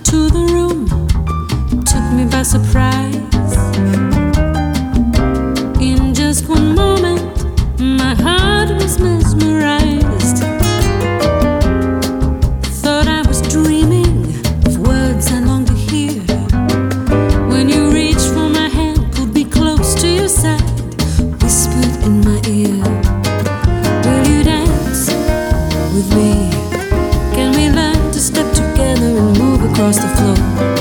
into the room, took me by surprise. In just one moment, my heart was mesmerized. Thought I was dreaming of words I longed to hear. When you reached for my hand, pulled me close to your side, whispered in my ear, will you dance with me? Can we learn to step together and move across the floor?